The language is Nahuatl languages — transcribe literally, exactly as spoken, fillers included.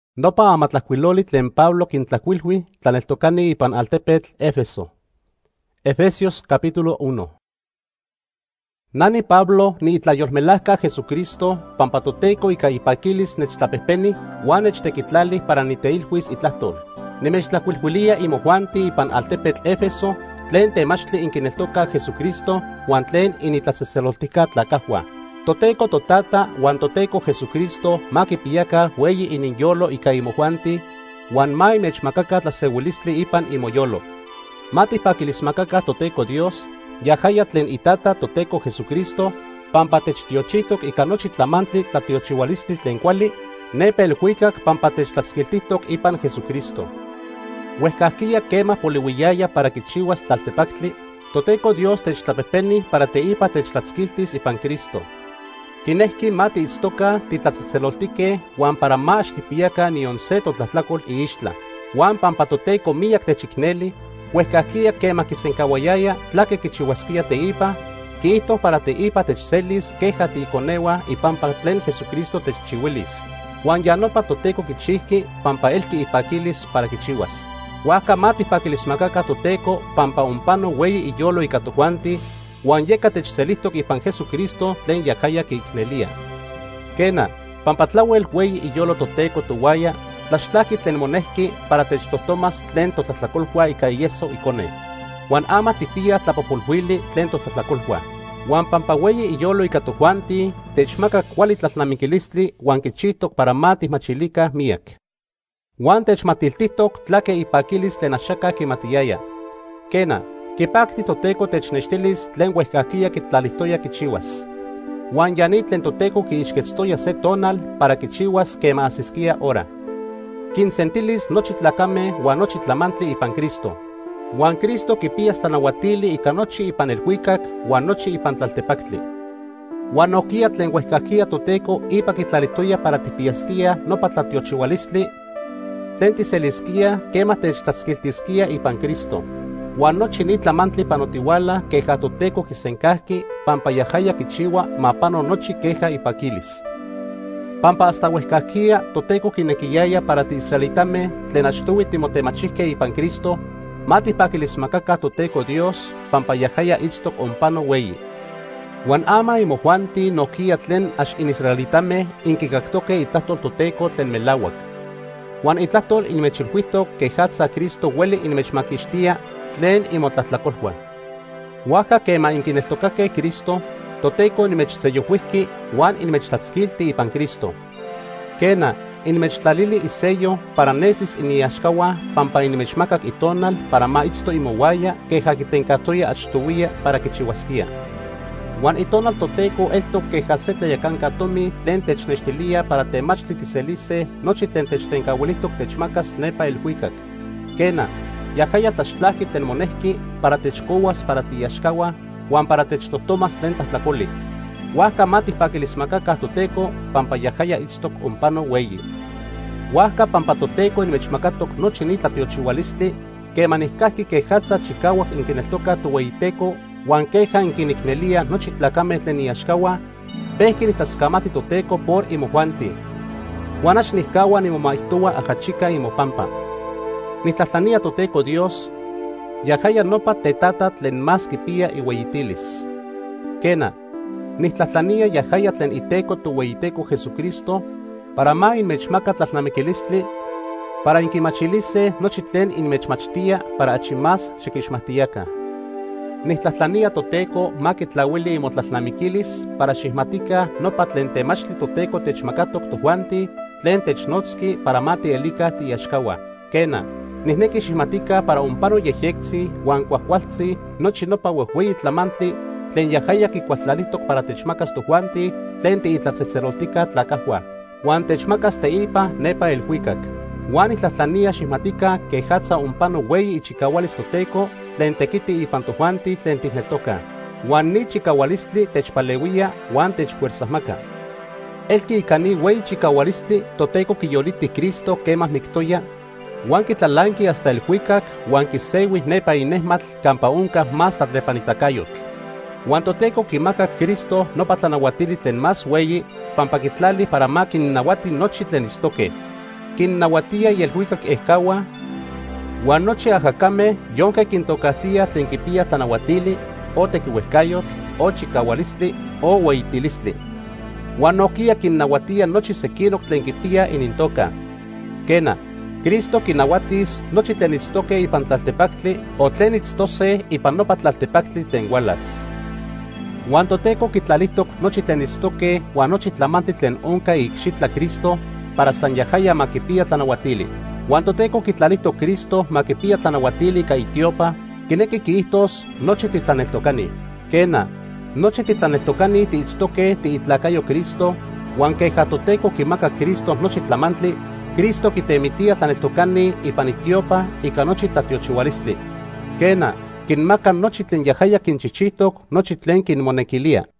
Nopa amatlacuiloli tlen Pablo quintlacuilhui tlaneltocani ipan altepetl Éfeso. Efesios capítulo uno. Nani Pablo ni itlayolmelahka Jesucristo pampa toteco ica ipaquilis nechtlapehpeni uan nechtequitlali para niteilhuis itlahtol. Nimechtlacuilhuilia imojuanti ipan altepetl Éfeso tlen temachtli inquineltoca Jesucristo uan tlen initlatzeseloltica tlacahua. Toteco totata uan toteco Jesucristo ma kipiyaca ueyi ininyolo ica imojuanti uan ma inechmacaca tlaseuilistli ipan imoyolo. Ma tipaquilismacaca toteco Dios, yahaya tlen itata toteco Jesucristo, pampa techtiochitok ica nochi tlamantli tlatiochiualistli tlen kuali, nepa elhuicac pampa techtlatzquiltitok ipan Jesucristo. Huehcahquia quema polihuiyaya para quichiuas tlaltepactli, toteco Dios techtlapehpeni para teipa techtlatzquiltis ipan Cristo. Quinehki ma tiitztoca titlatzetzeloltique uan para ma axquipiyaca nion se totlatlacol iixtla, uan pampa toteco miyac techicneli, huehcahquia quema quisencauayaya tlaque quichiuasquia teipa, quito para teipa techcelis queja tiiconeua ipampa tlen Jesucristo techchiuilis, uan ya nopa toteco quichihqui pampa elqui ipaquilis para quichiuas. Huaca ma tipaquilismacaca toteco pampa umpano ueyi iyolo ica tojuanti, uan yeca techcelihtoc ipan Jesucristo tlen yacaya quiicnelia. Quena, pampa tlauel ueyi iyolo toteco towaya, tlaxtlaki tlen monehki para techtohtomas tlen totlatlacolhua ica ieso icone. Uan ama tipia tlapopolhuili tlen totlatlacolhua. Uan pampa ueyi iyolo ica tojuanti, techmaca cuali tlalnamiquilistli uan quichihtoc para ma tihmachilica miak. Uan techmatiltihtoc tlaque ipaquilis tlen axaca quimatiyaya. Quena, quipacti toteco technextilis tlen huehcahquia quitlalihtoya quichiuas. Uan yani tlen toteco quiixquetztoya se tonal para quichiuas quema asisquia hora. Quinsentilis nochi tlacame uan nochi tlamantli ipan Cristo. Uan Cristo quipiyas tlanauatili ica nochi ipan elhuicac uan nochi ipan tlaltepactli. Uan noquia tlen huehcahquia toteco ipa quitlalihtoya para tipiyasquia nopa tlatiochiualistli tlen tiselisquia quema techtlatzquiltisquia ipan Cristo. Uan nochi ni tlamantli panotiuala queja toteco quisencahqui pampa yahaya quichiua mapano nochi queja ipaquilis. Pampa hasta huehcahquia toteco quinequiyaya para tiisraelitame tlen achtoui timotemachihque ipan Cristo, ma tipaquilismacaca toteco Dios pampa yahaya itztoc ompano ueyi. Uan ama imojuanti noquia tlen ax inisraelitame inquicactoque itlahtol toteco tlen melauac. Uan itlahtol inmechilhuihtoc quejatza Cristo hueli inmechmaquixtia tlen imotlahtlacolhua. Huaca quema inquineltocaque Cristo, toteco inmechsellohuihqui uan inmechtlatzquilti ipan Cristo. Quena, inmechtlalili isello para nesis iniaxcaua pampa inmechmacac itonal para ma itzto imowaya queja quitencatoya achtowia para quichiuasquia. Uan itonal toteco eltoc queja se tlayacanca tomi tlen technextilia para temachtli tiselise nochi tlen techtencauilihtoc techmacas nepa elhuicac. Quena, yahaya tlaxtlahqui tlen monehki para techcouas para tiaxcaua uan para techtotomas tlen tlahtlacoli. Huaca ma tipaquilismacaca toteco pampa yahaya itztoc ompano ueyi. Huaca pampa toteco inmechmacatoc nochi ni tlatiochiualistli quema nihcahqui quejatza chicauac inquineltoca toweyiteco uan queja inquinicnelia nochi tlacame tlen iaxcaua, pehqui nitlatzcamati toteco por imojuanti. Uan ax nihcaua nimomaihtoua ajachica imopampa. Nitlatlania toteco Dios, yahaya nopa tetata tlen mas quipia iueyitilis. Quena, nitlatlania yahaya tlen iteco toweyiteco Jesucristo, para ma inmechmaca tlalnamiquilistli, para inquimachilise nochi tlen inmechmachtia para achimas xiquixmahtiyaca. Nitlatlania toteco ma quitlauili imotlalnamiquilis para xihmatica nopa tlen temachtli toteco techmacatoc tojuanti tlen technotzqui para ma tielica tiaxcaua. Quena, nihnequi xihmatica para umpano yejyectzi uan cuahcualtzi nochi nopa uehueyi tlamantli tlen yahaya quicualtlalihtoc para techmacas tojuanti tlen tiitlatzetzeloltica tlacahua, uan techmacas teipa nepa elhuicac. Uan nitlatlania xihmatica quejatza umpano ueyi ichicaualis toteco tlen tequiti ipan tojuanti tlen tihneltoca, uan ni chicaualistli techpaleuia uan techfuerzahmaca. Elqui ica ni ueyi chicaualistli toteco quiyoliti Cristo quema mictoya, uan quitlalanqui hasta elhuicac uan quiseui nepa inehmatl campa unca mas tlatlepanitacayotl. Uan toteco quimacac Cristo nopa tlanauatili tlen mas ueyi pampa quitlali para ma quinnauati nochi tlen istoque. kinnahuatia yelhuicac ehcaua, huan nochi ajacame yonque quintocahtia tlen quipia tlanahuatili, o tequiuehcayotl, o chicaualistli, o ueyitilistli. Huan noquia kinnahuatia nochi sequinoc tlen quipia inintoca. Quena, Cristo quinahuatis nochi tlen itztoque ipan tlaltepactli, o tlen itztose ipan nopa tlaltepactli tlen hualas. Huan Toteco quitlalihtoc nochi tlen itztoque huan nochi tlamantli tlen onca icxitla Cristo, para san yahaya ma quipia tlanahuatili. Huan Toteco quitlalihtoc Cristo ma quipia tlanahuatili ca itiopa, quinequi quiihtos nochi titlaneltocani. Quena, nochi titlaneltocani tiitztoque tiitlacayo Cristo, huan queja Toteco quimaca Cristo nochi tlamantli, Cristo quitemitia tlaneltocani ipan itiopa ica nochi tlatiochiualistli. Quena, quinmaca nochi tlen yahaya quinchichihtoc nochi tlen quinmonequilia.